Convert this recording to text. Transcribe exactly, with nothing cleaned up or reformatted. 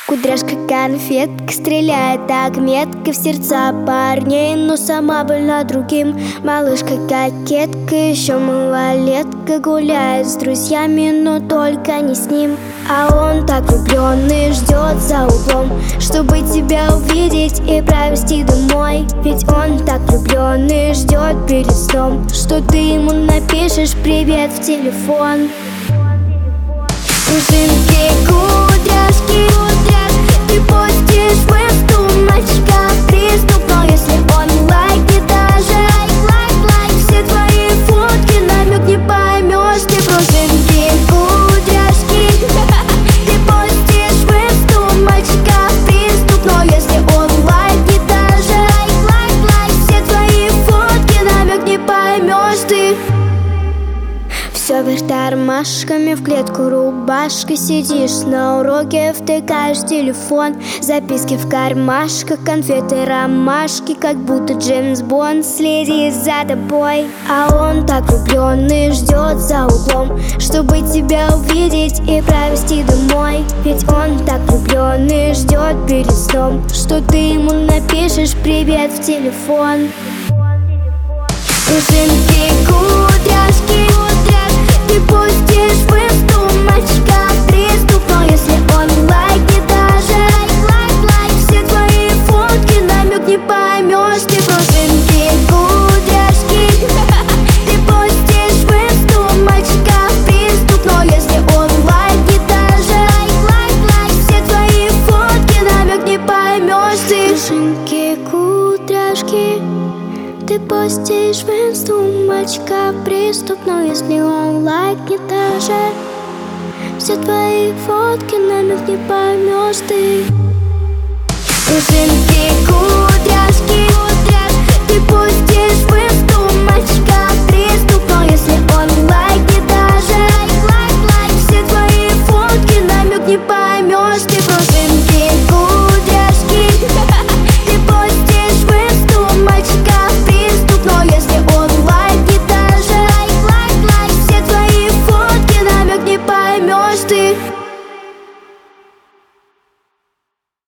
Кудряшка конфетка стреляет так метко в сердца парней, но сама больна другим. Малышка кокетка, еще малолетка, гуляет с друзьями, но только не с ним. А он так влюбленный, ждет за углом, чтобы тебя увидеть и провести домой. Ведь он так влюбленный, ждет перед сном, что ты ему напишешь привет в телефон. Пружинки, кудряшки, ты постишь в инсту, мальчика приступ. Но если он лайки даже, все твои фотки намек не поймешь. Ты пружинки, кудряшки, ты постишь в инсту, мальчика приступ. Но если он лайки даже, все твои фотки намек не поймешь ты. Все вверх тормашками, в клетку рубашкой сидишь на уроке, втыкаешь телефон. Записки в кармашках, конфеты, ромашки, как будто Джеймс Бонд следит за тобой. А он так влюбленный, ждет за углом, чтобы тебя увидеть и провести домой. Ведь он так влюбленный, ждет перед сном, что ты ему напишешь привет в телефон. Пружинки, кудряшки, ты постишь в инсту, мальчика приступ. Но если он лайки даже, все твои фотки намек не поймешь. Ты пружинки, кудряшки, ты постишь в инсту, мальчика приступ. Но если он лайки даже, все твои фотки намек не поймешь ты. Пружинки, кудряшки, ты постишь в инсту, мальчика приступ. Но если он лайкнет даже, все твои фотки намек не поймешь ты. Пружинки, кудряшки, ты постишь в инсту, мальчика приступ. Но если он лайкнет даже, все твои фотки намек не поймешь ты. Пружинки, кудряшки.